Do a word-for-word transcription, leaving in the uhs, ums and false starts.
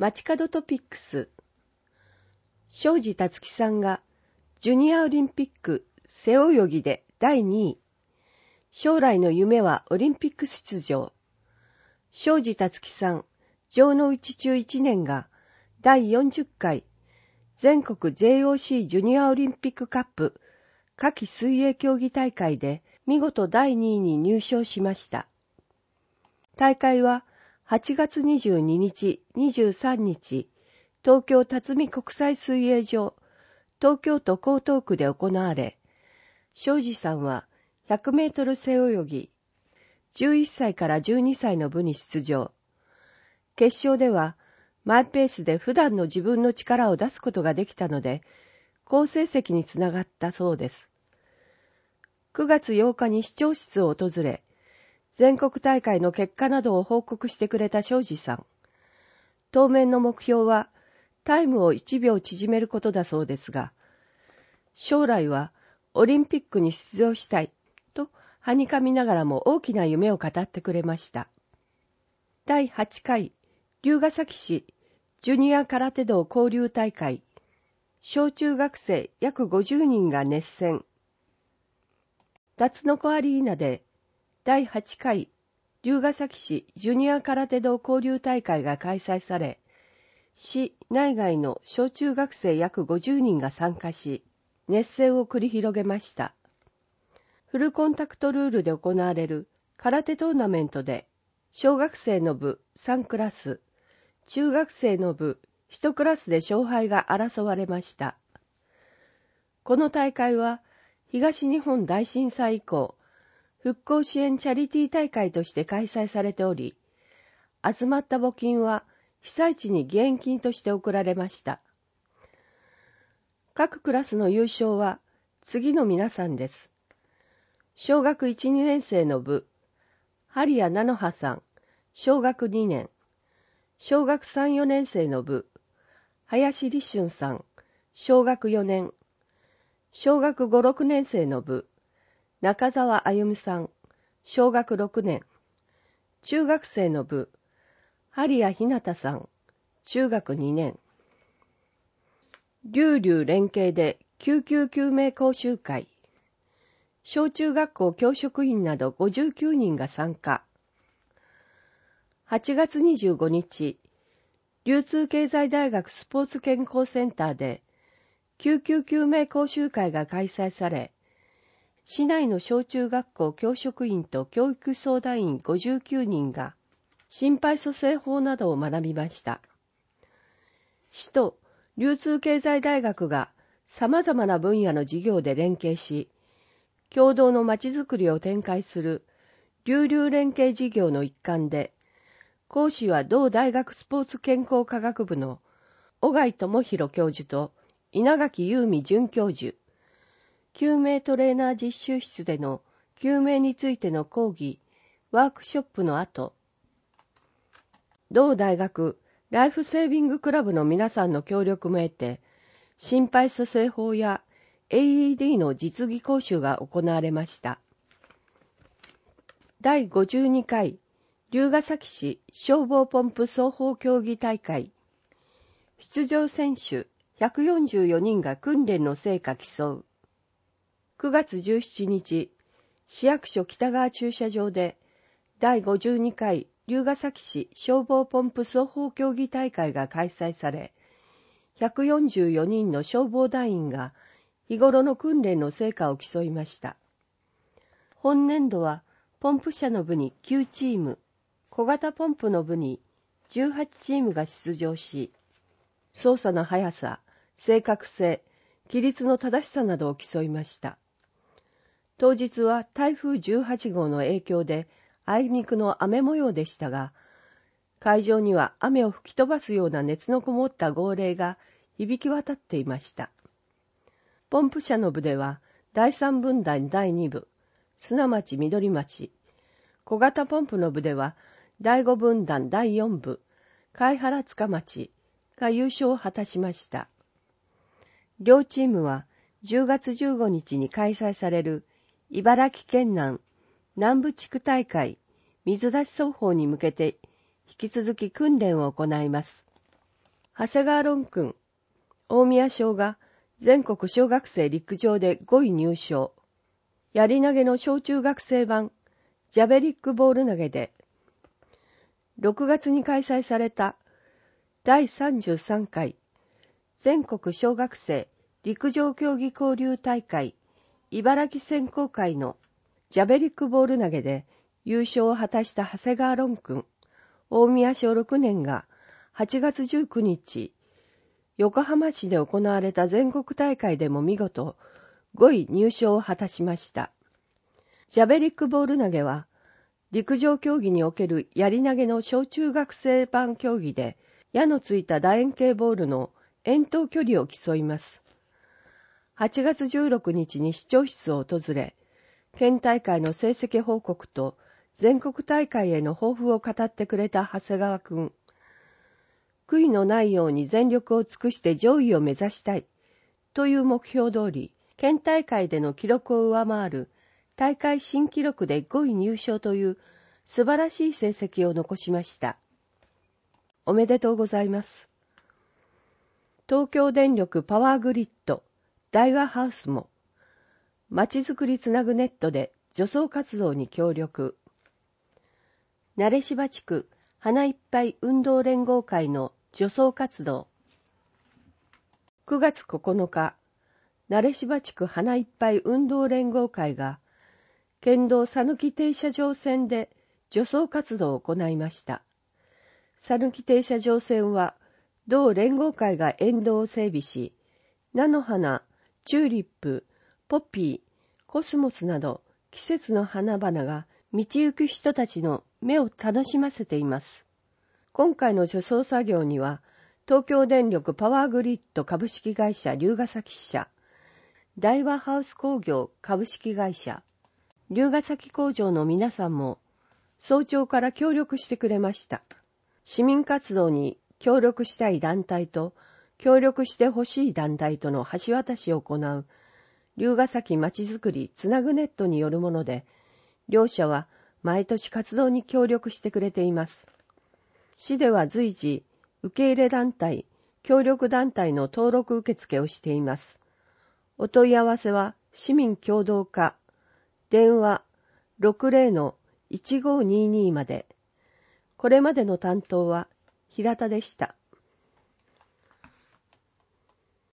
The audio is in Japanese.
街角トピックス。庄司達樹さんがジュニアオリンピック背泳ぎでだいにい。将来の夢はオリンピック出場。庄司達樹さん、城之内中いちねんがだいよんじゅっかい全国 ジェイオーシー ジュニアオリンピックカップ夏季水泳競技大会で見事だいにいに入賞しました。大会ははちがつにじゅうににち、にじゅうさんにち、東京辰巳国際水泳場、東京都江東区で行われ、庄司さんはひゃくメートル背泳ぎ、じゅういっさいからじゅうにさいの部に出場。決勝では、マイペースで普段の自分の力を出すことができたので、好成績につながったそうです。くがつようかに視聴室を訪れ、全国大会の結果などを報告してくれた庄司さん。当面の目標はタイムをいちびょう縮めることだそうですが、将来はオリンピックに出場したいとはにかみながらも大きな夢を語ってくれました。だいはちかい龍ケ崎市ジュニア空手道交流大会、小中学生約ごじゅうにんが熱戦。辰の子アリーナでだいはちかい龍ケ崎市ジュニア空手道交流大会が開催され、市内外の小中学生約ごじゅうにんが参加し、熱戦を繰り広げました。フルコンタクトルールで行われる空手トーナメントで、小学生の部さんクラス、中学生の部いちクラスで勝敗が争われました。この大会は東日本大震災以降、復興支援チャリティー大会として開催されており、集まった募金は被災地に義援金として送られました。各クラスの優勝は次の皆さんです。小学いち、にねんせいの部、針谷菜乃葉さん、小学にねん。小学さん、よねんせいの部、林立春さん、小学よねん。小学ご、ろくねんせいの部、中澤あゆみさん、小学ろくねん。中学生の部、針谷ひなたさん、中学にねん。りゅうりゅう連携で救急救命講習会。小中学校教職員などごじゅうきゅうにんが参加。はちがつにじゅうごにち、流通経済大学スポーツ健康センターで救急救命講習会が開催され、市内の小中学校教職員と教育相談員ごじゅうきゅうにんが心肺蘇生法などを学びました。市と流通経済大学が様々な分野の事業で連携し、共同のまちづくりを展開する流々連携事業の一環で、講師は同大学スポーツ健康科学部の小貝智弘教授と稲垣優美准教授、救命トレーナー実習室での救命についての講義、ワークショップの後、同大学ライフセービングクラブの皆さんの協力も得て、心肺蘇生法や エーイーディー の実技講習が行われました。だいごじゅうにかい龍ケ崎市消防ポンプ走法競技大会。出場選手ひゃくよんじゅうよにんが訓練の成果競う。くがつじゅうしちにち、市役所北川駐車場でだいごじゅうにかい龍ケ崎市消防ポンプ走法競技大会が開催され、ひゃくよんじゅうよにんの消防団員が日頃の訓練の成果を競いました。本年度はポンプ車の部にきゅうチーム、小型ポンプの部にじゅうはちチームが出場し、操作の速さ、正確性、規律の正しさなどを競いました。当日は台風じゅうはちごうの影響であいにくの雨模様でしたが、会場には雨を吹き飛ばすような熱のこもった号令が響き渡っていました。ポンプ車の部ではだいさんぶんだんだいにぶ、砂町緑町、小型ポンプの部ではだいごぶんだんだいよんぶ、貝原塚町が優勝を果たしました。両チームはじゅうがつじゅうごにちに開催される茨城県南南部地区大会水出し走法に向けて引き続き訓練を行います。 長谷川論君、大宮小が全国小学生陸上でごい入賞。やり投げの小中学生版、ジャベリックボール投げで、ろくがつに開催されただいさんじゅうさんかい全国小学生陸上競技交流大会茨城選考会のジャベリックボール投げで優勝を果たした長谷川論君、大宮小ろくねんがはちがつじゅうくにち、横浜市で行われた全国大会でも見事ごい入賞を果たしました。ジャベリックボール投げは、陸上競技におけるやり投げの小中学生版競技で、矢のついた楕円形ボールの遠投距離を競います。はちがつじゅうろくにちに市長室を訪れ、県大会の成績報告と全国大会への抱負を語ってくれた長谷川くん。悔いのないように全力を尽くして上位を目指したいという目標通り、県大会での記録を上回る大会新記録でごい入賞という素晴らしい成績を残しました。おめでとうございます。東京電力パワーグリッド大和ハウスもまちづくりつなぐネットで除草活動に協力。慣芝地区花いっぱい運動連合会の除草活動。くがつここのか、慣芝地区花いっぱい運動連合会が県道さぬき停車場線で除草活動を行いました。さぬき停車場線は、同連合会が沿道を整備し、菜の花、チューリップ、ポピー、コスモスなど季節の花々が道行く人たちの目を楽しませています。今回の除草作業には、東京電力パワーグリッド株式会社龍ヶ崎支社、大和ハウス工業株式会社、龍ヶ崎工場の皆さんも早朝から協力してくれました。市民活動に協力したい団体と協力してほしい団体との橋渡しを行う龍ヶ崎まちづくりつなぐネットによるもので、両社は毎年活動に協力してくれています。市では随時受け入れ団体、協力団体の登録受付をしています。お問い合わせは市民協働課電話 ろくぜろのいちごにに まで。これまでの担当は平田でした。